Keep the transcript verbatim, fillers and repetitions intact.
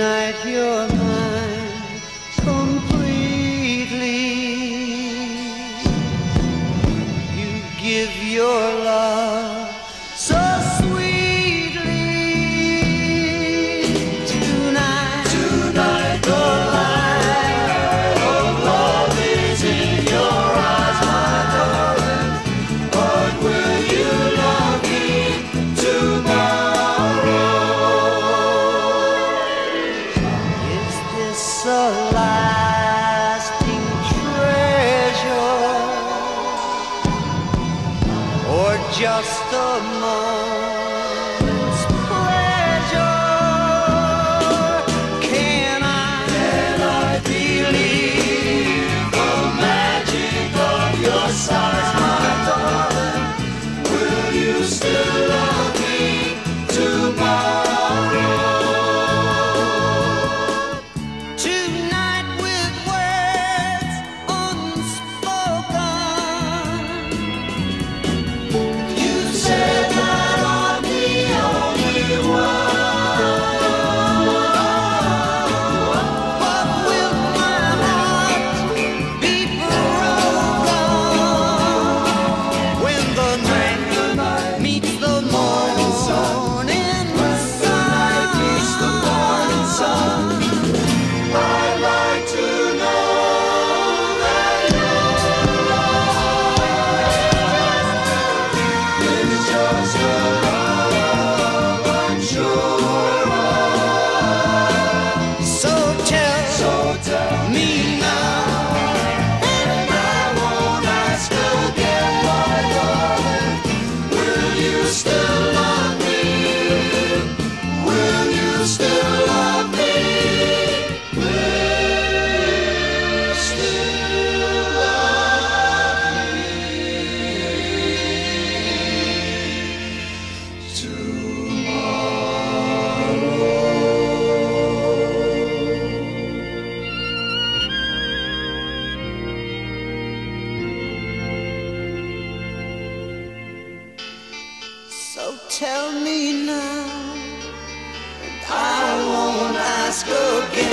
Tonight you're mine completely. You give your love so sweetly. Tonight, tonight the light of love is in your eyes, my darling. But will you love me tomorrow? Is this a lasting treasure or just a moment's pleasure? Can I, can I believe the magic of your sighs, my darling? Will you still love me tomorrow? Tonight with words unspoken, you said that I'm the only one. But will my heart be broken when the night meets the morning sun? I'd like to know that your love is just a love I'm sure of. So tell, so tell me now, and I won't ask again, my darling. Will you still love me? Will you still love me? So tell me now, and I won't ask again.